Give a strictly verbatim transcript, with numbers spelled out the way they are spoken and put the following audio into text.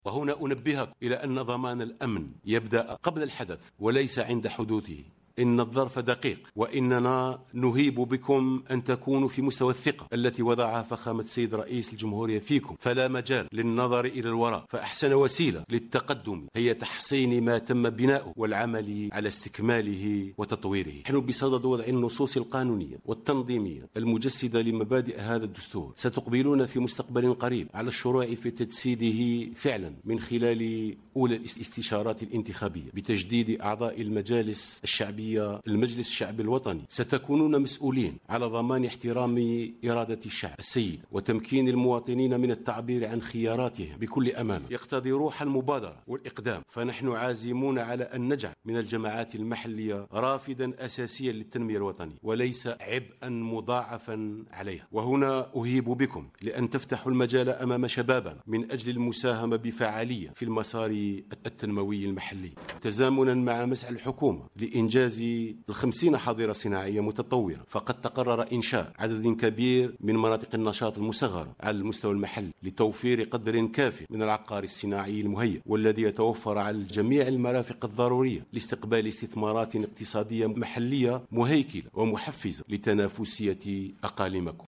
وهنا أنبهكم إلى أن ضمان الأمن يبدأ قبل الحدث وليس عند حدوثه. إن الظرف دقيق، وإننا نهيب بكم أن تكونوا في مستوى الثقة التي وضعها فخامة السيد رئيس الجمهورية فيكم، فلا مجال للنظر إلى الوراء، فأحسن وسيلة للتقدم هي تحسين ما تم بناؤه والعمل على استكماله وتطويره. نحن بصدد وضع النصوص القانونية والتنظيمية المجسدة لمبادئ هذا الدستور، ستقبلون في مستقبل قريب على الشروع في تجسيده فعلا من خلال أولى الاستشارات الانتخابية بتجديد أعضاء المجالس الشعبية المجلس الشعبي الوطني. ستكونون مسؤولين على ضمان احترام إرادة الشعب السيد وتمكين المواطنين من التعبير عن خياراتهم بكل أمانة، يقتضي روح المبادرة والإقدام. فنحن عازمون على أن نجعل من الجماعات المحلية رافدا أساسيا للتنمية الوطنية وليس عبئا مضاعفا عليها. وهنا أهيب بكم لأن تفتحوا المجال أمام شبابنا من أجل المساهمة بفعالية في المسار التنموي المحلي، تزامنا مع مسعى الحكومة لإنجاز الخمسين حاضرة صناعية متطورة. فقد تقرر إنشاء عدد كبير من مناطق النشاط المصغرة على المستوى المحلي لتوفير قدر كافي من العقار الصناعي المهيئ، والذي يتوفر على جميع المرافق الضرورية لاستقبال استثمارات اقتصادية محلية مهيكلة ومحفزة لتنافسية أقاليمكم.